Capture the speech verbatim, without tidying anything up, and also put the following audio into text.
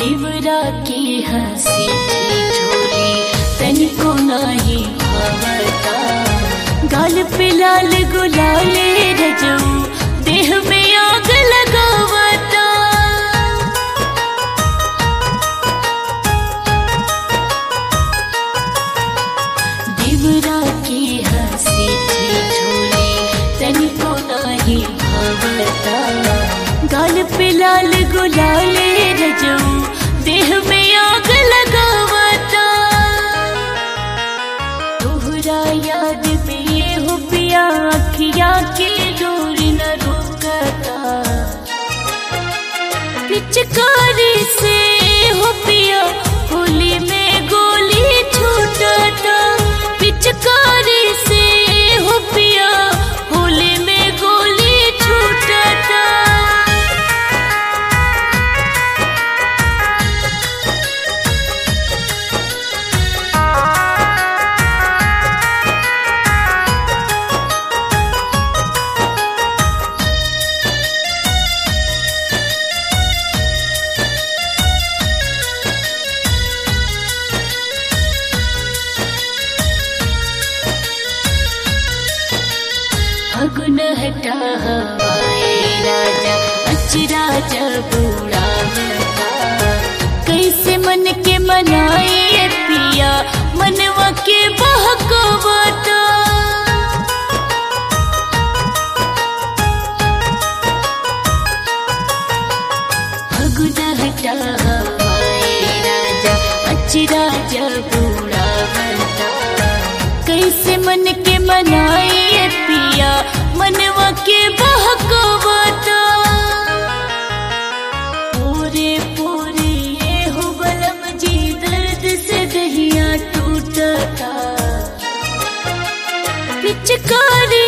देवरा की हंसी ठिठोली तनिको नाही भावता। गाल पे लाल गुलाले रजऊ देह में आग लगावता। देवरा की हंसी ठिठोली तनिको नाही भावता। गाल पे लाल गुलाले रजऊ देह में आग लगावता। तोहरा याद में ये हो पिया अखिया के डोर न रुकता। पिचकारी से हो पिया होली में गोली छूटता। पिचकारी से हो पिया होली में गोली छूटता। फगुन हटा हवाए राजा अचराजा बूढ़ावता। कैसे मन के मनाए पिया मनवा के बहकवता। फगुन हटा हवाए राजा अचराजा बूढ़ावता। कैसे मन के मनाए पिया मनवा के बहकवता। पूरे पूरे ये हो बलम जी दर्द से दहिया टूटता। पिचकारी